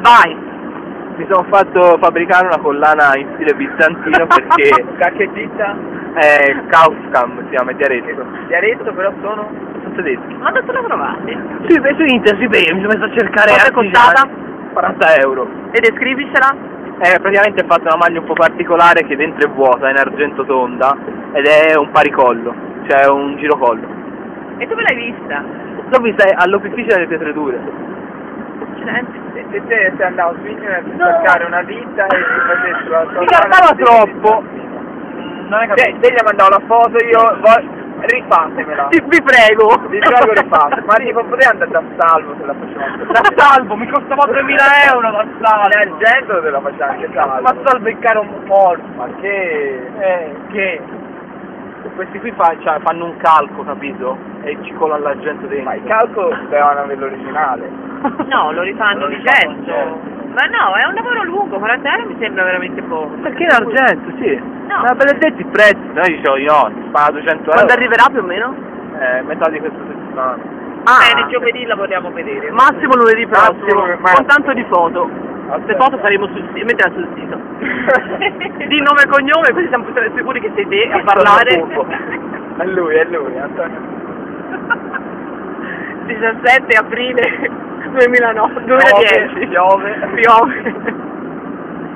Vai! Mi sono fatto fabbricare una collana in stile bizantino perché Da che ditta? è Kaufkam, si chiama, è di Arezzo. Di Arezzo però sono? Sono tedeschi. Ma dove la trovate? Su internet, su eBay, mi sono messo a cercare Quanto è costata? 40 euro. E descrivicela? Praticamente ho fatto una maglia un po' particolare che dentro è vuota, è in argento tonda ed è un paricollo, cioè un girocollo. E dove l'hai vista? L'ho vista all'Opificio delle Pietrature. Accidenti. Se te sei andato su internet a cercare una ditta e ti facessi la tua Mi cantava troppo. Non è capito? Te gli ha mandato la foto, rifatemela. Vi prego. Vi prego rifate. Ma tipo potrei andare da Salvo se la facevamo. Da Salvo, mi costava 3.000 euro da Salvo. In argento te la facciamo anche Salvo. Ma Salvo è caro un po'. Ma che? Questi qui fanno un calco, capito? E ci colano l'argento dentro. Ma il calco dovevano avere l'originale. No, lo rifanno di rifanno gesso. Ma no, è un lavoro lungo, 40 euro mi sembra veramente poco. Perché in argento, sì. No. Ma per detto il prezzo, noi dicevo io, si paga 200 euro. Quando arriverà più o meno? Metà di questa settimana. Bene, giovedì la vogliamo vedere. Massimo lunedì prossimo, ma- con tanto di foto. Le foto saremo sul sito, metterà sul sito. Di nome e cognome, così siamo sicuri che sei te a parlare. È lui, Antonio. 17 aprile 2009, 2010. Piove. Piove.